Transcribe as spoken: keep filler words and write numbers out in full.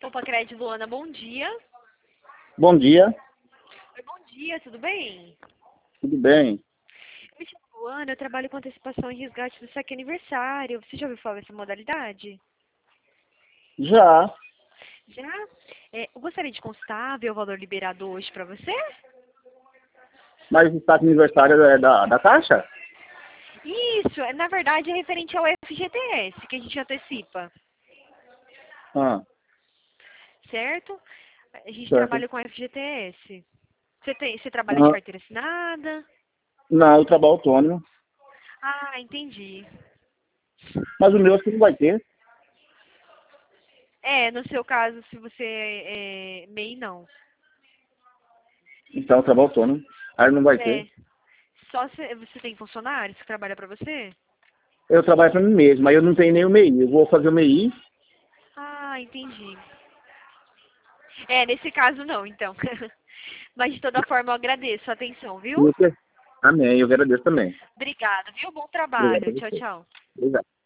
Compacred, Luana, bom dia. Bom dia, Oi, bom dia, tudo bem? tudo bem? Eu me chamo Luana, eu trabalho com antecipação e resgate do saque aniversário. Você já ouviu falar dessa modalidade? Já, Já? É, eu gostaria de constar, ver o valor liberado hoje para você? mas o estado aniversário é da, da Caixa? Isso, é, na verdade é referente ao F G T S, que a gente antecipa, Ah, certo? A gente certo. trabalha com F G T S. Você, tem, você trabalha de Ah, carteira assinada? não, eu trabalho autônomo, Ah, entendi. mas o meu acho que não vai ter. É, no seu caso, se você é M E I, não. Então, eu trabalho autônomo, aí não vai ter. É, só se você tem funcionários que trabalham para você? Eu trabalho para mim mesmo, aí eu não tenho nem o M E I. Eu vou fazer o M E I. Ah, entendi. É, nesse caso não, então. Mas de toda forma eu agradeço a atenção, E viu? você? Amém, eu agradeço também. Obrigada, viu? Bom Obrigado a trabalho. Tchau, você. tchau. Obrigado.